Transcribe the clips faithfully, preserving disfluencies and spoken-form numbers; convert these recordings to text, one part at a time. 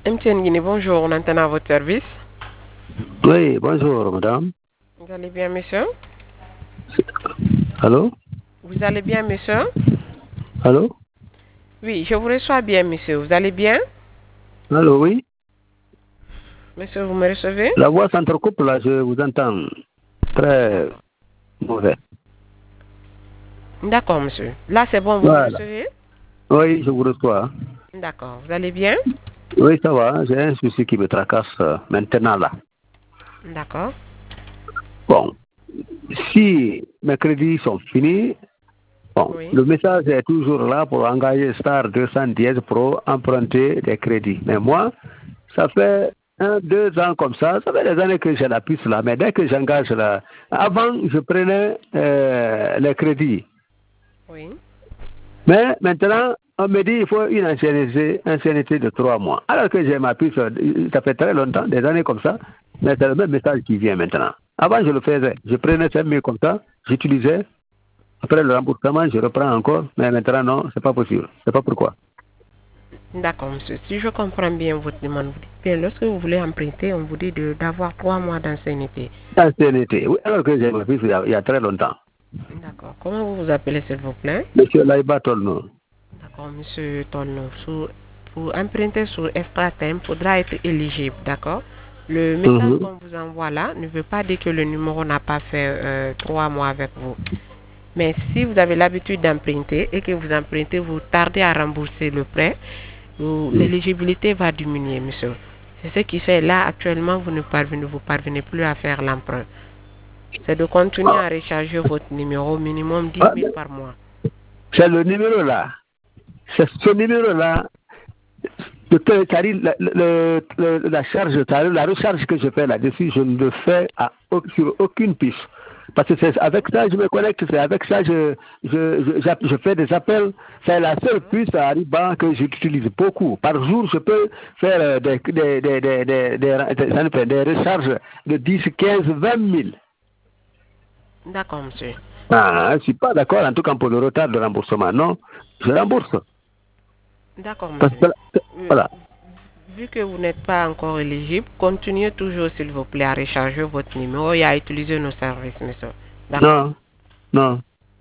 M T N Guinée, bonjour, on entend à votre service. Oui, bonjour madame. Vous allez bien, monsieur? Allô? Vous allez bien, monsieur? Allô? Oui, je vous reçois bien, monsieur. Vous allez bien? Allô, oui? Monsieur, vous me recevez? La voix s'entrecoupe là, je vous entends très mauvais. D'accord, monsieur. Là, c'est bon, vous me Voilà. recevez? Oui, je vous reçois. D'accord. Vous allez bien? Oui, ça va, j'ai un souci qui me tracasse euh, maintenant là. D'accord. Bon, si mes crédits sont finis, bon, Oui. le message est toujours là pour engager Star deux cent dix pour emprunter des crédits. Mais moi, ça fait un, deux ans comme ça, ça fait des années que j'ai la piste là, mais dès que j'engage là, avant je prenais euh, les crédits. Oui. Mais maintenant, on me dit qu'il faut une ancienneté, ancienneté de trois mois. Alors que j'ai ma puce, ça fait très longtemps, des années comme ça, mais c'est le même message qui vient maintenant. Avant, je le faisais. Je prenais cinq mille comme ça, j'utilisais. Après le remboursement, je reprends encore. Mais maintenant, non, c'est pas possible. C'est pas pourquoi. D'accord, monsieur. Si je comprends bien votre demande, vous dites bien, lorsque vous voulez emprunter, on vous dit de- d'avoir trois mois d'ancienneté. Ancienneté, oui, alors que j'ai ma puce il y a, il y a très longtemps. D'accord. Comment vous vous appelez, s'il vous plaît? Monsieur Laïba Tolno. D'accord, monsieur Tolno. Sous- Pour emprunter sur Extra Time, il faudra être éligible, d'accord? Le message Mhm. qu'on vous envoie là ne veut pas dire que le numéro n'a pas fait euh, trois mois avec vous. Mais si vous avez l'habitude d'emprunter et que vous empruntez, vous tardez à rembourser le prêt, vous- Mhm. l'éligibilité va diminuer, monsieur. C'est ce qui fait là, actuellement, vous ne parvenez, vous parvenez plus à faire l'emprunt. C'est de continuer à recharger votre numéro minimum dix Ah, mille par mois. c'est le numéro là. C'est ce numéro là. C'est-à-dire la, le- le- la charge, la recharge que je fais là-dessus, je ne le fais à, sur aucune piste. Parce que c'est avec ça je me connecte, c'est avec ça je, je, je, je fais des appels. C'est la seule puce à Ariba que j'utilise beaucoup. Par jour, je peux faire des, des, des, des, des, des, des, des recharges de dix, quinze, vingt mille. D'accord, monsieur. Ah, je ne suis pas d'accord, en tout cas pour le retard de remboursement. Non, je rembourse. D'accord, Parce monsieur. que, Euh, voilà. Vu que vous n'êtes pas encore éligible, continuez toujours, s'il vous plaît, à recharger votre numéro et à utiliser nos services, monsieur. D'accord? Non, non.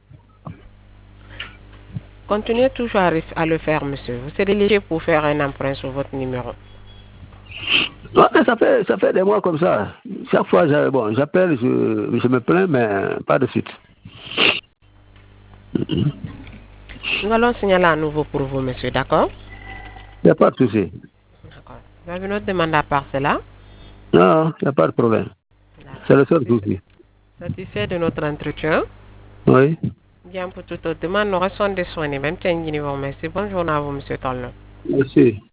Continuez toujours à, ref- à le faire, monsieur. Vous serez éligible pour faire un emprunt sur votre numéro. Ouais, mais ça fait, ça fait des mois comme ça. Chaque fois, je- bon, j'appelle, je, je me plains, mais pas de suite. Il Nous allons signaler à nouveau pour vous, monsieur. D'accord? n'y a pas de souci. D'accord. Vous avez une autre demande à part cela? Non, il n'y a pas de problème. C'est D'accord. le seul Satisfait souci. satisfait de notre entretien? Oui. Bien, pour toute autre demande, nous restons des soins. Même si merci. Bonne journée à vous, monsieur Tolno. Merci.